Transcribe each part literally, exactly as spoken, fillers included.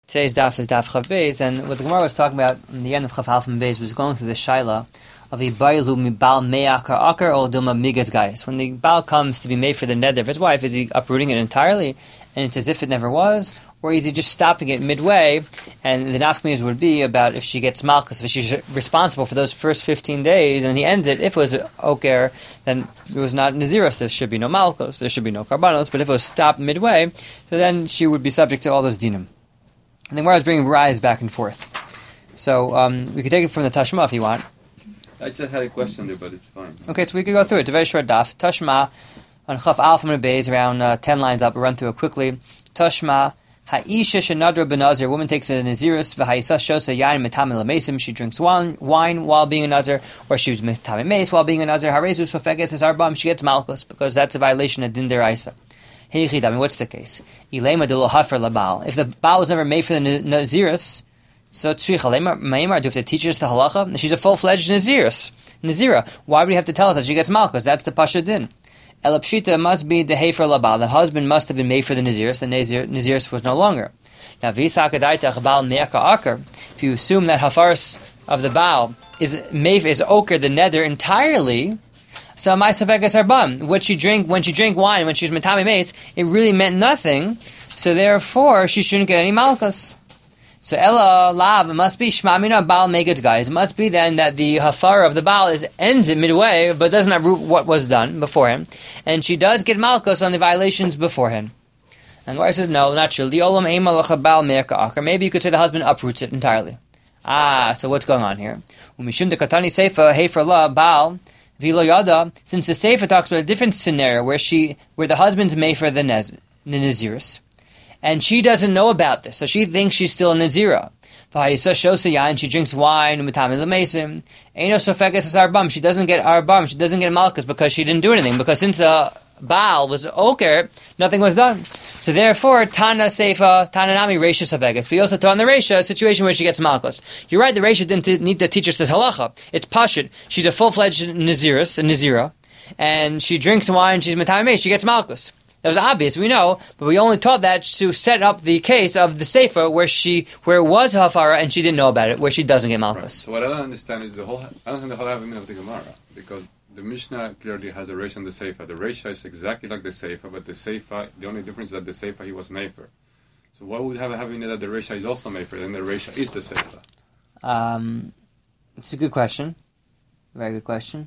Today's daf is daf Chav Beis, and what the Gemara was talking about in the end of Chav Half and Beis was going through the shaila of a bailu mibal me'akar akar or duma migas gayas. When the baal comes to be made for the neder of his wife, is he uprooting it entirely, and it's as if it never was, or is he just stopping it midway? And the nafkamias would be about if she gets malchus, if she's responsible for those first fifteen days, and he ends it. If it was oker, then it was not naziros. There should be no malchus, there should be no karbanos. But if it was stopped midway, so then she would be subject to all those dinim. And the Gemara is bringing rise back and forth. So um, we could take it from the Tashma if you want. I just had a question there, but it's fine. Okay, so we could go through it. It's a very short daf. Tashma, on Chaf Alpha and Beis, around uh, ten lines up. We'll run through it quickly. Tashma, Ha'isha shenadra benazir. A woman takes a nazirus, v'ha'isa shosa yain metame lamesim. She drinks wine, wine while being a nazir, or she was metame meis while being a nazir. Harezu sofeges is arbam. She gets malchus, because that's a violation of din deraisa. Hey, I mean, what's the case? Ilema de lo hafer labal. If the baal was never made for the nazirus, so tzricha lema meimar. Do we have to teach us the halacha? She's a full-fledged nazirus, nazira. Why would we have to tell us that she gets malchus? That's the pasha din. Elapshita must be the hefer labal. The husband must have been made for the nazirus. The nazir, nazirus was no longer. Now, visakadaitach baal me'aka akar. If you assume that hafaris of the baal is made is oker the neder entirely. So my sofeges arbam. What she drink when she drank wine when she was metame meis, it really meant nothing. So therefore, she shouldn't get any malchus. So ella lav, it must be shmamina baal megad guys. It must be then that the hafara of the baal is ends it midway, but doesn't uproot what was done beforehand, and she does get malchus on the violations beforehand. And the Gemara says no, not true. The olam eimalacha baal me'aka akar. Maybe you could say the husband uproots it entirely. Ah, so what's going on here? Umishum de katani seifa hefer la baal. Vilo yada, since the Sefer talks about a different scenario where she, where the husband's made for the, nez, the Nazirus, and she doesn't know about this, so she thinks she's still a Nazira. And she drinks wine, she doesn't get arbam, she doesn't get malchus because she didn't do anything, because since the Baal was oker, nothing was done. So therefore, Tana Seifa, Tana Nami, Reisha Savegas. We also taught in the Reisha a situation where she gets malchus. You're right, the Reisha didn't t- need to teach us this halacha. It's pashut. She's a full-fledged Nazirus, a Nazira, and she drinks wine, she's Matame, she gets malchus. That was obvious, we know, but we only taught that to set up the case of the Sefer where she, where it was Hafara and she didn't know about it, where she doesn't get malchus. Right. So what I don't understand is the whole, I don't think the whole argument of the Gemara, because the Mishnah clearly has a Reisha on the Sefer. The Reisha is exactly like the Sefer, but the Sefer, the only difference is that the Sefer he was Mefer. So why would have having it that the Reisha is also Mefer, then the Reisha is the Sefer? Um, it's a good question. Very good question.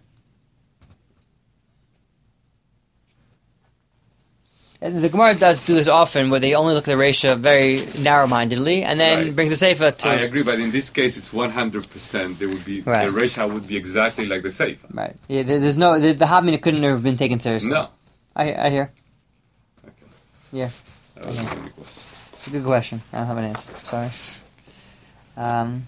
The Gemara does do this often, where they only look at the Reisha very narrow-mindedly, and then right. brings the Sefer to... I agree, but in this case, it's one hundred percent. There would be right. The Reisha would be exactly like the Sefer. Right. Yeah, there's no... There's, the Havmina couldn't have been taken seriously. No. I, I hear. Okay. Yeah. That was a good question. It's a good question. I don't have an answer. Sorry. Um,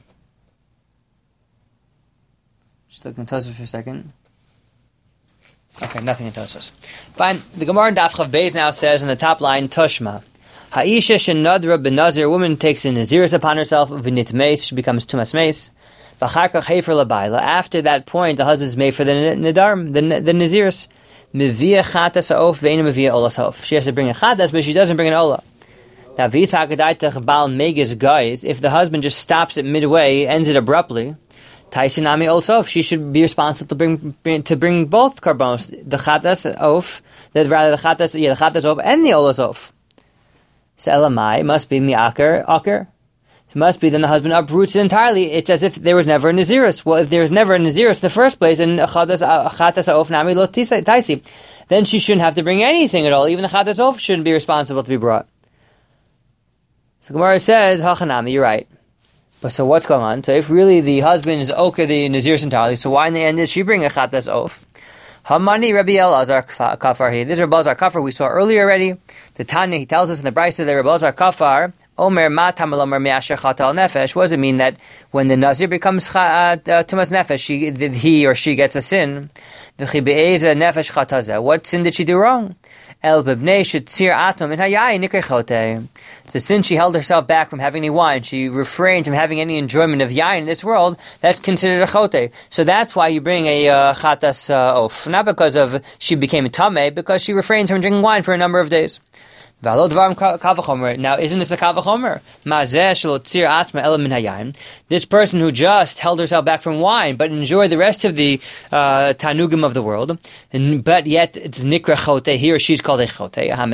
just looking at Tosfos for a second. Okay, nothing in Tosfos. Fine. The Gemara in Daf Chav Beis now says in the top line, Toshma. Ha'isha shenadra benazir. A woman takes a naziris upon herself, v'nit meis. She becomes tumas meis. V'charkach hefer labayla. After that point, the husband is made for the nidar, the the naziris. Mevia chatas ha'of ve'ena mevia olas ha'of. She has to bring a chatas, but she doesn't bring an olah. Now, v'yitzakadaitach bal megas guys. If the husband just stops it midway, ends it abruptly, Taisinami also, she should be responsible to bring, bring to bring both karbonos, the chatas of, that rather the chatas, yeah, the chatas of and the olas of. So elamai must be mi'aker, aker. It must be then the husband uproots it entirely. It's as if there was never a nazirus. Well, if there was never a nazirus in the first place, then chatas of nami lo taisi, then she shouldn't have to bring anything at all. Even the chatas of shouldn't be responsible to be brought. So Gemara says, hachanami, you're right. But so what's going on? So if really the husband is okay, the nazirus entirely, so why in the end did she bring a chatas off? Hamani Rabbi Elazar kafar here. This is Rabbi Elazar kafar we saw earlier already. The Tanya, he tells us in the Brisa that Rabbi Elazar kafar, Omer ma tamalomer me'asher chatal nefesh. What does it mean that when the nazir becomes uh, tumas nefesh, she, he or she gets a sin? V'chi be'eza nefesh chatazeh. What sin did she do wrong? El bebnei shetzir atom in hayai nikar. So since she held herself back from having any wine, she refrained from having any enjoyment of yain in this world, that's considered a chote. So that's why you bring a uh, chatas uh, off. Not because of she became a tameh, because she refrained from drinking wine for a number of days. Now, isn't this a kavachomer? This person who just held herself back from wine, but enjoyed the rest of the uh, tanugim of the world, and, but yet it's nikra chote, he or she's called a chote.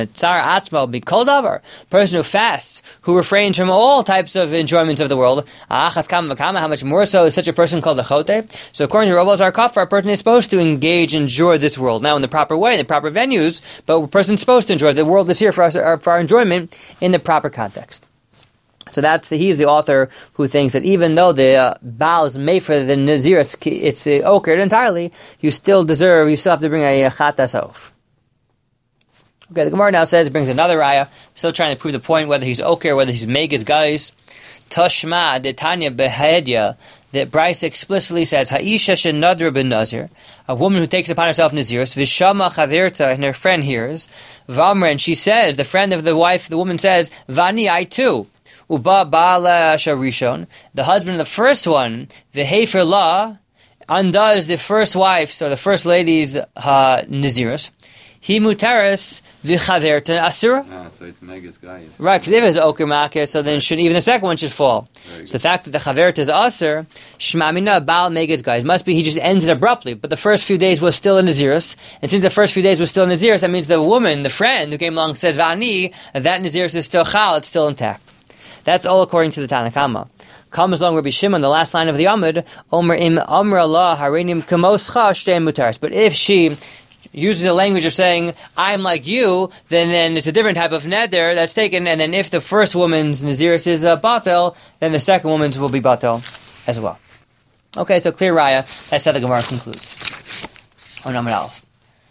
Person who fasts, who refrains from all types of enjoyments of the world, how much more so is such a person called a chote? So according to Rabbi Zar Kafar, a person is supposed to engage, enjoy this world, now in the proper way, in the proper venues, but a person's supposed to enjoy. The world is here for us, for our enjoyment in the proper context. So that's he's the author who thinks that even though the uh, Baal is made for the Naziris, it's uh, okered entirely, you still deserve, you still have to bring a chatas off. Okay, the Gemara now says, brings another raya, still trying to prove the point, whether he's oker, whether he's megas guys. Tashma de Tanya behedya, that Bryce explicitly says, Ha'isha shenadra ben Nazir, a woman who takes upon herself Naziris, Vishama chavirta, and her friend hears, Vamren, she says, the friend of the wife, the woman says, Vani, I too. Uba Baala Sharishon, the husband of the first one, Vehefer La, undoes the first wife's or the first lady's uh, Naziris. He mutaris v'chaverta asura. Ah, so it's megas guys. Right, because if it's oker makir, so then should even the second one should fall. Very so good. The fact that the chaverta is asur, shmamina baal megas guys, must be he just ends it abruptly. But the first few days was still in Naziris, and since the first few days was still in Naziris, that means the woman, the friend who came along says vani, that Naziris is still chal, it's still intact. That's all according to the Tanakama. Comes along Rabbi Shimon, the last line of the Amud, Omer im amra la harenim kamoscha shtein mutaris. But if she uses the language of saying, I'm like you, then, then it's a different type of neder that's taken, and then if the first woman's Naziris is uh, batel, then the second woman's will be batel as well. Okay, so clear raya, that's how the Gemara concludes. On Amud Aleph.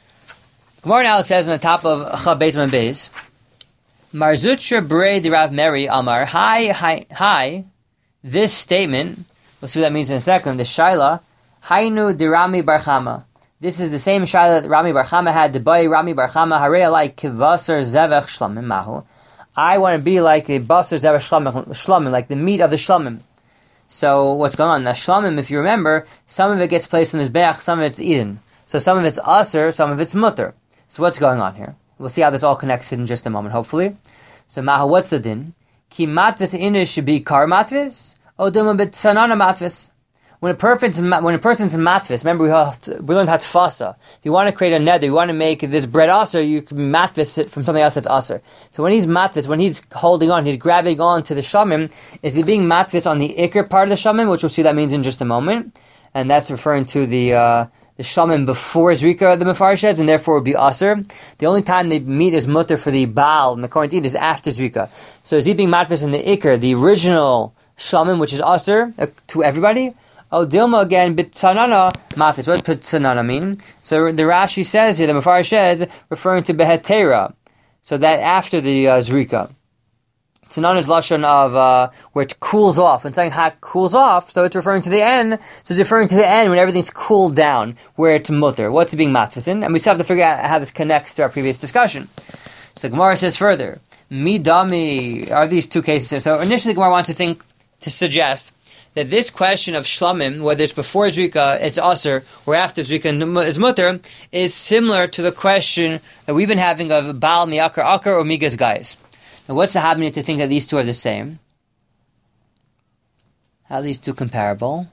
Gemara now says on the top of Chav Beis and Beis, Marzutra Brei the Rav Meri Amar, hi, hi, hi, this statement, we'll see what that means in a second, the Shaila, Hainu Dirami Barchama. This is the same Shaila that Rami Barchama had, Debai Rami Barchama, Harei like Kivasar Zevech Shlamim Mahu. I want to be like a Basar Zevech Shlamim, like the meat of the Shlamim. So what's going on? Now Shlamim, if you remember, some of it gets placed in the Mizbeach, some of it's eaten. So some of it's Asr, some of it's Mutter. So what's going on here? We'll see how this all connects in just a moment, hopefully. So, Maha, what's the din? Ki matvis inish should be kar matvis, oduma bit sanana matvis. When a person's when a person's matvis, remember we have to, we learned hatfasa. If you want to create a neder, you want to make this bread aser, you can matvis it from something else that's aser. So when he's matvis, when he's holding on, he's grabbing on to the shamim, is he being matvis on the ikr part of the shamim, which we'll see that means in just a moment, and that's referring to the. Uh, The shamim before Zrika, the Mefarsheds, and therefore would be Aser. The only time they meet is mutter for the Baal and the Kohen is after Zrika. So is he being matvis in the Iker, the original shamim, which is Aser, uh, to everybody? Oh, Dilma again, Bitsanana matvis. What does Bitsanana mean? So the Rashi says here, the Mefarsheds, referring to Behetera. So that after the uh, Zrika. Tzanan is lashon of uh, where it cools off. When something hot cools off, so it's referring to the end. So it's referring to the end when everything's cooled down, where it's mutter. What's it being matfis in? And we still have to figure out how this connects to our previous discussion. So the Gemara says further, midami are these two cases. So initially, the Gemara wants to think to suggest that this question of shlamim, whether it's before Zrika, it's aser, or after Zrika is mutter, is similar to the question that we've been having of Baal miakar akar or migas gais. Now, what's the habit to think that these two are the same? How are these two comparable?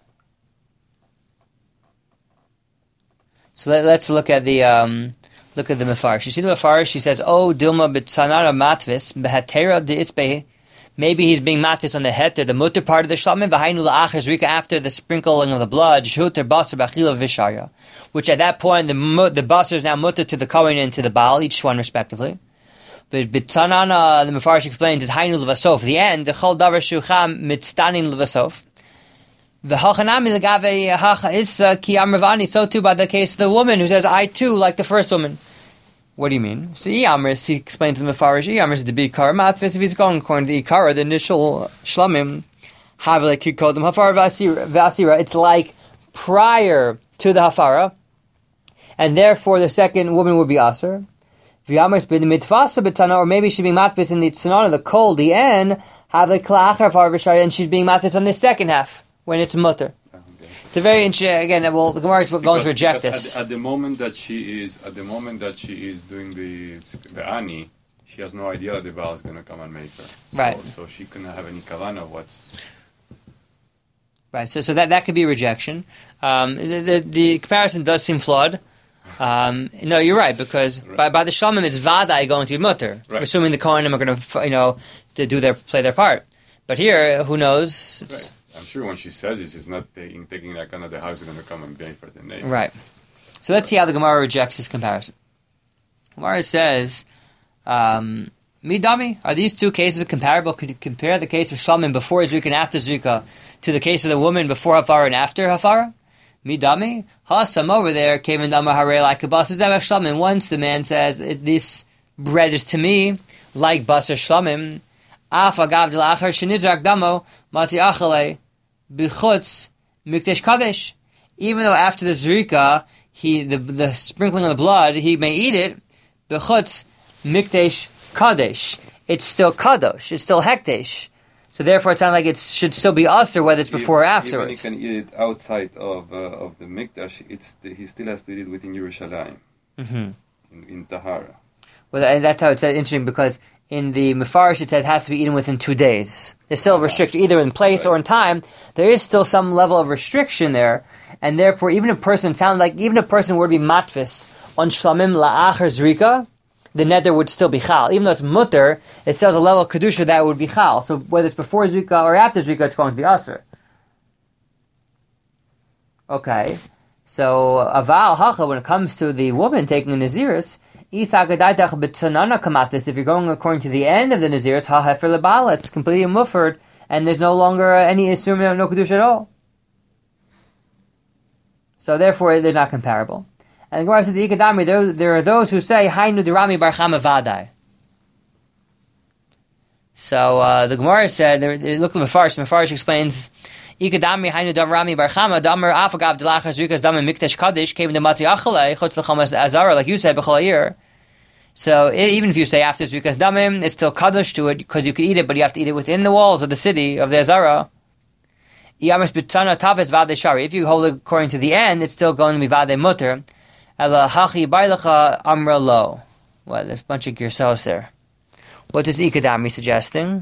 So let, let's look at the um, look at the Mefarish. You see the Mefarish? She says, "Oh, Dilma b'tsanara matvis b'hatera de'isbeh." Maybe he's being matvis on the heter, the mutter part of the shlamim, v'hainu la'achar zrika, after the sprinkling of the blood, shuter basar b'achila v'sharya, which at that point the the basar is now mutter to the kohen and to the baal, each one respectively. But B'Tanana, the Mefarish explains, is Hainu Levasof. The end, the Chol Davar Shucham Mitztanin Levasof. The Hachanami Legave Hacha Issa Ki Amravani. So too by the case of the woman who says, I too, like the first woman. What do you mean? So Iyamris, he explains to the Mefarish, Iyamris is to be Ikar Matvis. If he's going according to Ikara, the initial Shlamim, Havle Kikodem Hafar Vasira. It's like prior to the Hafara, and therefore the second woman would be Aser. Or maybe she's being matvis in the tsanana, the cold, the end, have the klachar farvishaya, and she's being matvis on the second half when it's mutter. Okay. It's a very interesting. Again, well, the Gemara is going because, to reject because this. At, at the moment that she is, at the moment that she is doing the the ani, she has no idea that the Baal is going to come and make her. So, Right. So she couldn't have any kavanah of what's... Right, so so that, that could be rejection. Um, the, the the comparison does seem flawed. Um, no, you're right, because Right. by by the shamim it's vadai going to be mutter, Right. assuming the kohanim are going to you know to do their play their part. But here, who knows? It's, Right. I'm sure when she says this, she's not taking, taking that kind of the house is going to come and pay for the name. right. So let's see how the Gemara rejects this comparison. Gemara says, um, Midami, are these two cases comparable? Could you compare the case of Shalmin before Zrika and after Zrika to the case of the woman before Hafara and after Hafara? Midami, Hasam over there came in Damar Hare like a Basar Zebach Shalmin. Once the man says, this bread is to me like Basar Shalmin, Af Agav de Lachar Shenizrak Damo, Mati Achale, Bichutz, Mikdesh Kadesh. Even though after the Zrika, he the the sprinkling of the blood, he may eat it, Bichutz, Mikdesh Kadesh. It's still Kadosh. It's still Hekdesh. So therefore, it sounds like it should still be Aser, whether it's before or afterwards. Even he can eat it outside of uh, of the Mikdash, it's the, he still has to eat it within Yerushalayim, Mm-hmm. in, in Tahara. Well, and that's how it's interesting, because in the Mefarish it says it has to be eaten within two days. There's still a restriction, either in place Right. or in time. There is still some level of restriction there, and therefore, even a person sounds like even a person were to be matvis on shlamim la'achar zrika, the nether would still be chal. Even though it's mutter, it still has a level of kedusha that would be chal. So whether it's before zrika or after zrika, it's going to be aser. Okay, so aval hacha, when it comes to the woman taking a naziris, if you're going according to the end of the naziris, ha hefer lebala, it's completely muffered, and there's no longer any isur, no kedusha at all. So therefore, they're not comparable. And the Gemara says, Ikadami, there, there are those who say, Hainu dirami bar chama vadai. So uh, the Gemara said, there- look at the Mefarish, Mefarish explains, Ikadami hainu dirami bar chama, damar afagav delachas rikas dam mikdash kaddish, came to matzi achalei, chutz lechamas azara, like you said, b'chol ha'yir. So e- even if you say after rikas damim, it's still kaddish to it, because you could eat it, but you have to eat it within the walls of the city, of the azara. If you hold it according to the end, it's still going to be vade mutter. Ela hachi bailacha amra lo. Well, there's a bunch of girsos there. What is Ikadami suggesting?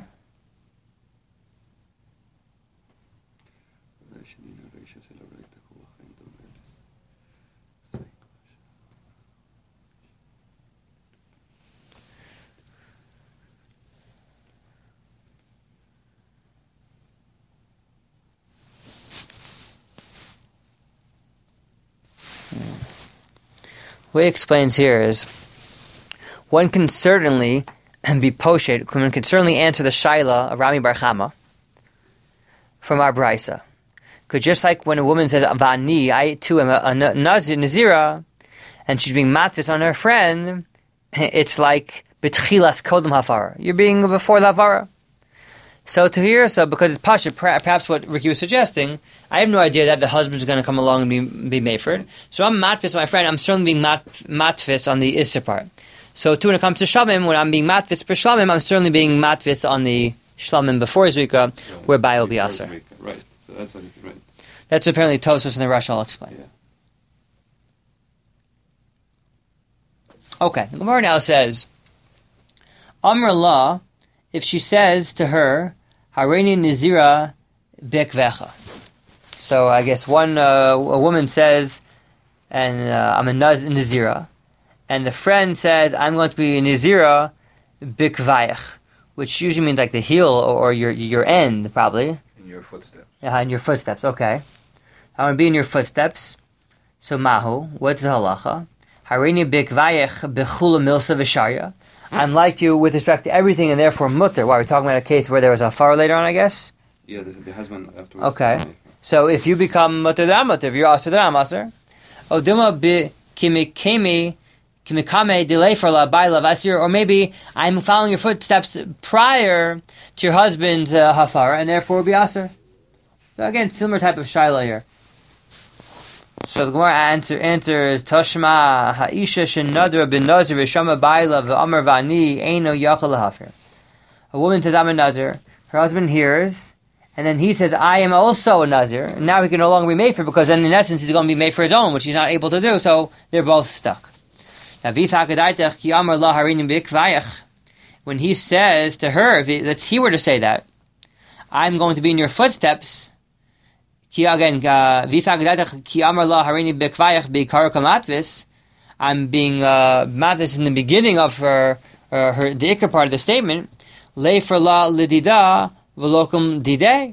What he explains here is, one can certainly be poshet, one can certainly answer the shaila of Rami Bar Chama from our brisa. Because just like when a woman says, Vani, I too am a, a nazir, nazira, and she's being matvis on her friend, it's like betchilas kodem hafara. You're being before the hafara. So to hear, so because it's pasha, perhaps what Ricky was suggesting, I have no idea that the husband's going to come along and be, be mafred. So I'm matvis on my friend, I'm certainly being mat, matvis on the issa part. So too, when it comes to shlamim, when I'm being matvis per shlamim, I'm certainly being matvis on the shlamim before zrika, whereby it will be aser. Right, so that's what it's right. That's apparently Tosos and the Rush will explain. Yeah. Okay, the Gemara now says, Amr Allah, if she says to her, Hareini Nazira Bekvecha. So I guess one, uh, a woman says, and uh, I'm a Naz- Nazira, and the friend says, I'm going to be a Nazira Bekvayach, which usually means like the heel or, or your your end, probably. In your footsteps. Yeah, in your footsteps, okay. I want to be in your footsteps. So Mahu, what's the halacha? Harini Bekvayach Bechula Milsa Visharya. I'm like you with respect to everything, and therefore mutter. Why, are we talking about a case where there was a far later on, I guess? Yeah, the, the husband afterwards. Okay. So if you become mutter dam mutter, if you're aser dam aser, oduma bi kimikemi kimikame delay for la by la vasir, or maybe I'm following your footsteps prior to your husband's uh, hafara, and therefore be aser. So again, similar type of shaila here. So the Gemara answer answers Toshma Haisha Shenadra bin Nazir Vishama Baila V'Amar Vani Eino Yachal Lahafir. A woman says, I'm a Nazir. Her husband hears, and then he says, I am also a Nazir. And now he can no longer be made for, because then in essence he's going to be made for his own, which he's not able to do. So they're both stuck. Now Visa Kadaitach Ki Amar La Harinim Bikvayach. when he says to her, if he, let's he were to say that, I'm going to be in your footsteps. Ki again, ki amar la harini bekvayach beikar kamatvis. I'm being uh, matvis in the beginning of her, uh, her the ikar part of the statement. Le for la lidida v'lokum didei.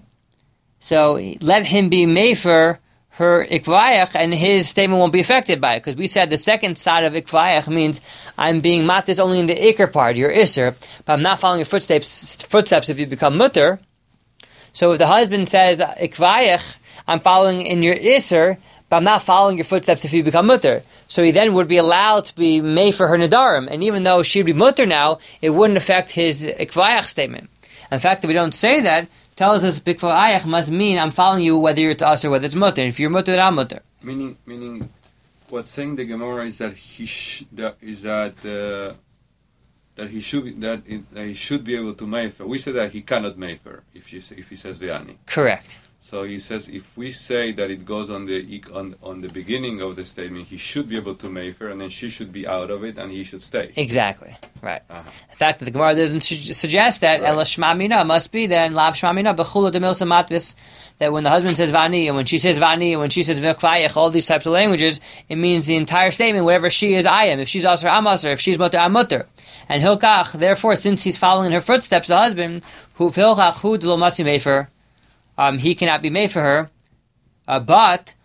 So let him be mefer her ikvayach, and his statement won't be affected by it, because we said the second side of ikvayach means I'm being matvis only in the ikar part, your isser, but I'm not following your footsteps. Footsteps if you become mutter. So if the husband says ikvayach, I'm following in your isser, but I'm not following your footsteps if you become mutter. So he then would be allowed to be made for her nadarim, and even though she'd be mutter now, it wouldn't affect his ikvayach statement. And the fact that we don't say that tells us ikvayach must mean I'm following you whether you're to us or whether it's mutter. If you're mutter, then I'm mutter. Meaning, meaning, what's saying the Gemara is that he sh- that is that uh, that he should be, that, it, that he should be able to mefer. We say that he cannot mefer if she if he says v'ani. Correct. So he says if we say that it goes on the on on the beginning of the statement, he should be able to mefer, and then she should be out of it, and he should stay. Exactly. Right. Uh-huh. The fact that the Gemara doesn't su- suggest that Right. ela shma mina must be then lav shma mina b'chula demilsa matvis, that when the husband says vani and when she says vani and when she says v'kvayach, all these types of languages, it means the entire statement. Whatever she is, I am. If she's aser, I'm aser. If she's mutter, I'm mutter. And hilkach, therefore, since he's following in her footsteps, the husband who hilkach hu d'lo matzi mefer, um, he cannot be made for her. Uh, but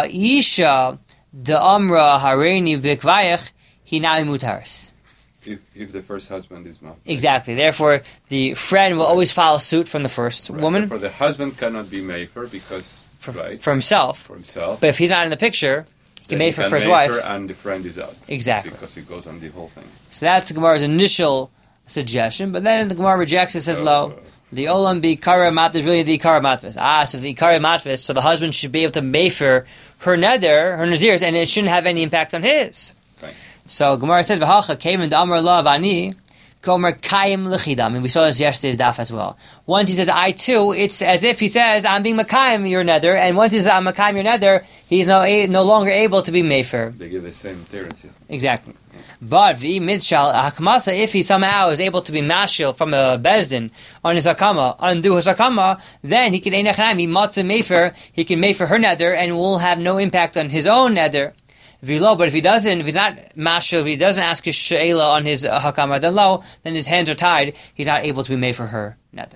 ha'isha the amra hareini b'kvayach hinami mutaris. If if the first husband is not. Exactly. Therefore, the friend will always follow suit from the first Right. woman. Therefore, the husband cannot be mefer because For, right for himself. for himself. But if he's not in the picture, he can then make for can for his mefer wife. and the friend is out. Exactly. Because it goes on the whole thing. So that's the Gemara's initial suggestion. But then the Gemara rejects it, says, So, "Lo, uh, the olam be kara mat is really the kara matvis." Ah, so the kara matvis, so the husband should be able to mefer her neder, her nazirs, and it shouldn't have any impact on his. Right. So Gemara says, "V'hacha came in the amar la vani." Gomer kayim l'chidam, and we saw this yesterday's daf as well. Once he says I too, it's as if he says I'm being makayim your nether, and once he says I'm makayim your nether, he's no no longer able to be mefer. They give the same terrence. Yeah. Exactly. But the midshal hakmasa, if he somehow is able to be mashil from a bezdin on his hakama, undo his hakama, then he can einachanami matzah mefer. He can mefer her nether, and will have no impact on his own nether. V'lo, but if he doesn't, if he's not mashal, if he doesn't ask his she'ela on his uh, hakama, then lo, then his hands are tied. He's not able to be made for her nether.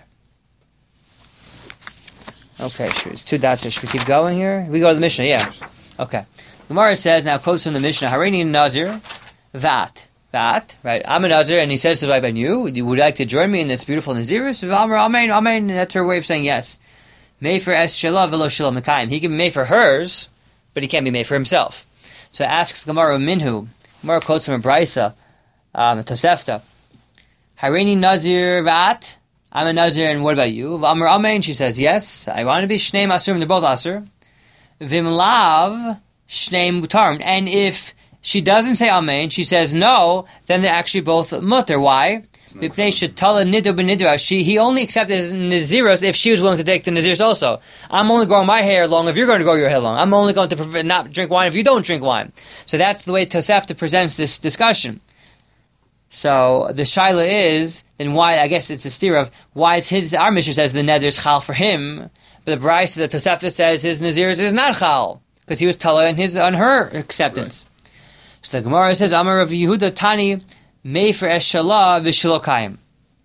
Okay, sure. It's two dots here. Should we keep going here? We go to the Mishnah, yeah. Okay. Gemara says, now quotes from the Mishnah, Harini Nazir, that, that, right? I'm a Nazir, and he says to the wife, and you, would you would like to join me in this beautiful Nazirus? Amar, amen, amen. That's her way of saying yes. Made for es shelah velo shelah mekayim. He can be made for hers, but he can't be made for himself. So asks Gemara Minhu. Gemara quotes from a Brisa, um, a Tosefta. Harini Nazir vat. I'm a Nazir, and what about you? Amar Amen. She says yes. I want to be Shnei Asur, and they're both Asur. Vimlav Shnei Mutar. And if she doesn't say Amen, she says no, then they're actually both mutter. Why? She, he only accepted Naziros if she was willing to take the Naziros also. I'm only growing my hair long if you're going to grow your hair long. I'm only going to prevent, not drink wine if you don't drink wine. So that's the way Tosefta presents this discussion. So the shaila is, then why, I guess it's a steer of, why is his, our Mishnah says the neder is chal for him, but the Brisa, the Tosefta says his Naziros is not chal, because he was tala in his, on her acceptance. Right. So the Gemara says, Amar of Yehuda Tani, Mefer Eshalah V'Shilokayim.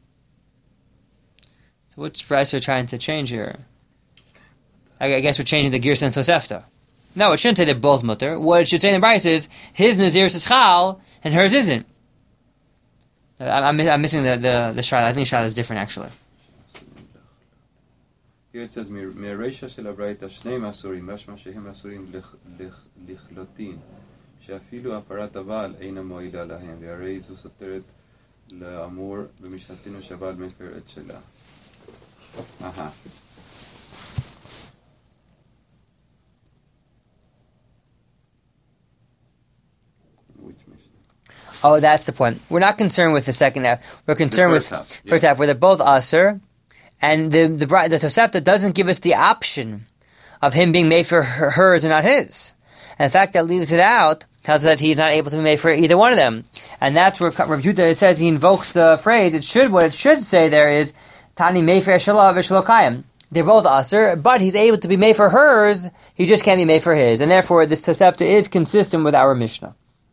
So which Brisa are trying to change here? I guess we're changing the Girsa and Tosefta. No, it shouldn't say they're both mutter. What it should say in the Brisa is, his Naziris is chal, and hers isn't. I'm, I'm missing the, the, the Shara. I think Shara is different, actually. Here it says, Me'ereisha shel habraita shnei masurim, mashma shehem masurim lichlotin. שאפילו הפרת הבעל אינה מועילה להם, והרי זו סותרת לאמור במשנתנו שהבעל מפר את שלה. אהה. Which Mishnah? Oh, that's the point. We're not concerned with the second half. We're concerned first with half, yeah. first half, where they're both Asur, and the the, the Tosefta doesn't give us the option of him being made for her, hers and not his. And the fact that leaves it out tells us that he's not able to be made for either one of them. And that's where Rav Yehuda, it says he invokes the phrase, it should, what it should say there is, Tani Mefer Shalav Vishalokayim. They're both Aser, but he's able to be made for hers, he just can't be made for his. And therefore, this Tosefta is consistent with our Mishnah.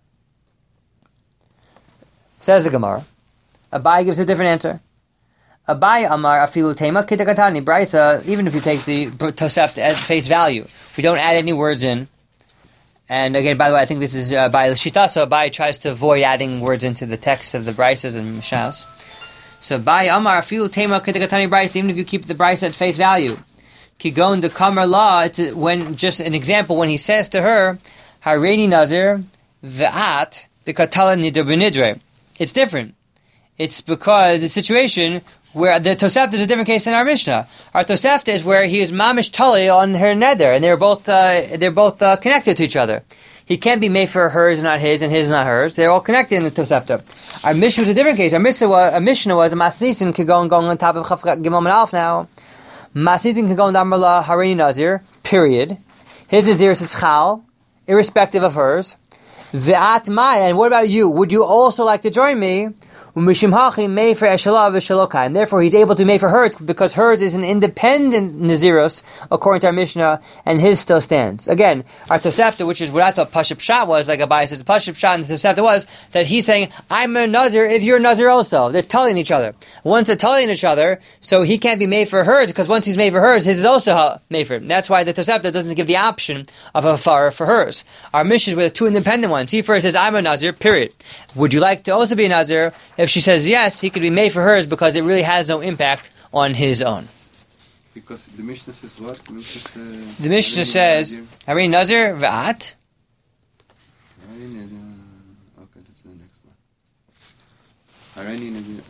Says the Gemara. Abai gives a different answer. Abai Amar Afilu Tema Kitakatani Braisa, even if you take the Tosefta at face value, we don't add any words in. And again, by the way, I think this is uh, by the Shita, so Abai tries to avoid adding words into the text of the Braisas and Mishas. So Abai Amar Afilu Tema Kitakatani Braisa, even if you keep the Braisa at face value. Kigon the Kamar Law, it's when, just an example, when he says to her, Hareini Nazir, Ve'at, the Katala Nidr B'Nidre. It's different. It's because the situation where the Tosefta is a different case than our Mishnah. Our Tosefta is where he is mamish tali on her neder, and they're both uh, they're both uh, connected to each other. He can't be made for hers, not his, and his, not hers. They're all connected in the Tosefta. Our Mishnah was a different case. Our Mishnah was a, Mishnah was a Masnisin could go and go on top of Chaf Gimel and Alf now. Masnisin could go on Damarla Harini Nazir. Period. His Nazir is Chal, irrespective of hers. Ve'at Mai, and what about you? Would you also like to join me? And therefore he's able to be made for hers because hers is an independent Nazirus according to our Mishnah, and his still stands. Again, our Tosefta, which is what I thought Pashab Shah was, like Abai says, the Pashab Shah and the Tosefta was that he's saying, I'm a Nazir if you're a Nazir also. They're telling each other. Once they're telling each other, so he can't be made for hers because once he's made for hers, his is also made for him. That's why the Tosefta doesn't give the option of a far for hers. Our Mishnah is with two independent ones. He first says, I'm a Nazir, period. Would you like to also be a Nazir? If she says yes, he could be made for hers because it really has no impact on his own. Because the Mishnah says what? The Mishnah, says, the Mishnah says, Hareini Nazir V'at. Okay, that's the next one. Hareini Nazir.